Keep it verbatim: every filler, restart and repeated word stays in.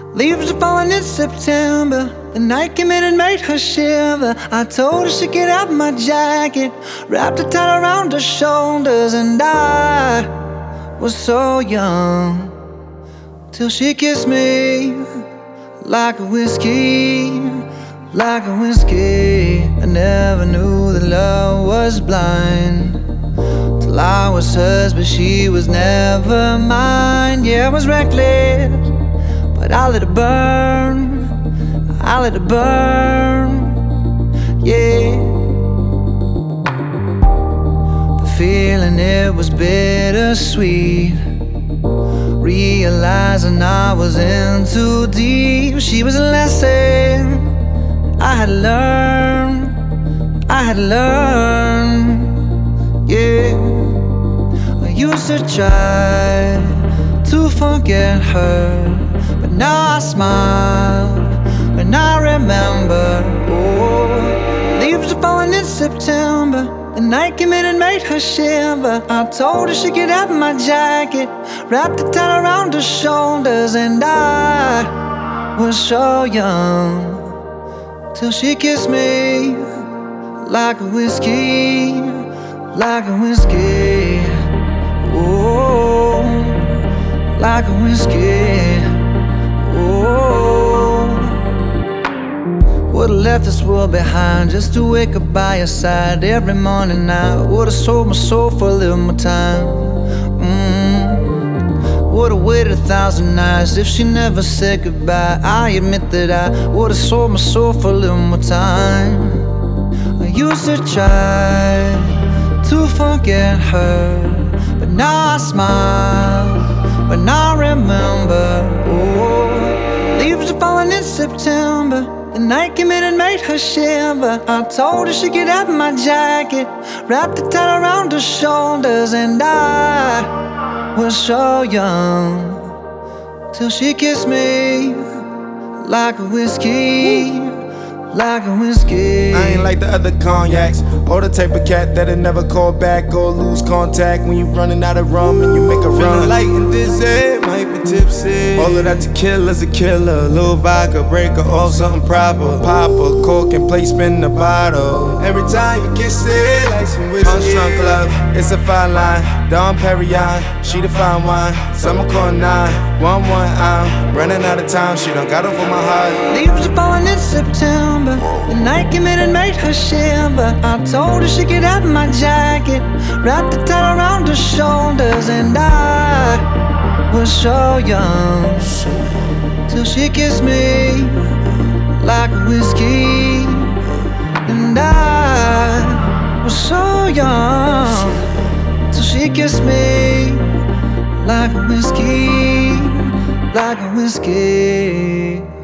Leaves are falling in September. The night came in and made her shiver. I told her she'd get out my jacket, wrapped it tight around her shoulders, and I was so young till she kissed me like a whiskey, like a whiskey. I never knew that love was blind till I was hers, but she was never mine. Yeah, I was reckless, but I let it burn, I let it burn, yeah. The feeling, it was bittersweet, realizing I was in too deep. She was a lesson I had learned, I had learned, yeah. I used to try to forget her, but now I smile when I remember. Oh, leaves are falling in September. The night came in and made her shiver. I told her she'd get out my jacket, wrapped it tight around her shoulders, and I was so young till she kissed me like a whiskey, like a whiskey. Oh, like a whiskey. Oh, would've left this world behind just to wake up by your side every morning. I would've sold my soul for a little more time. mm. Would've waited a thousand nights if she never said goodbye. I admit that I would've sold my soul for a little more time. I used to try to forget her, but now I smile when I remember. Oh, leaves are falling in September. The night came in and made her shiver. I told her she'd get out my jacket, wrapped it tight around her shoulders, and I was so young till she kissed me like a whiskey, like a whiskey. I ain't like the other cognacs, or the type of cat that'll never call back or lose contact when you running out of rum and you make a run. Feeling light and dizzy, might be tipsy. All of that tequila's a killer. Little vodka, break her off something proper. Pop a cork and play spin the bottle. Every time you kiss it, like some whiskey. Unstrung love, it's a fine line. Dom Perignon, she the fine wine. Summer call nine, one one. I'm running out of time. She done got over my heart. Leaves are falling in September. The night came in and made her shiver. I told her she'd get out my jacket, wrapped it tight around her shoulders, and I was so young till she kissed me like a whiskey. And I was so young till she kissed me like a whiskey, like a whiskey.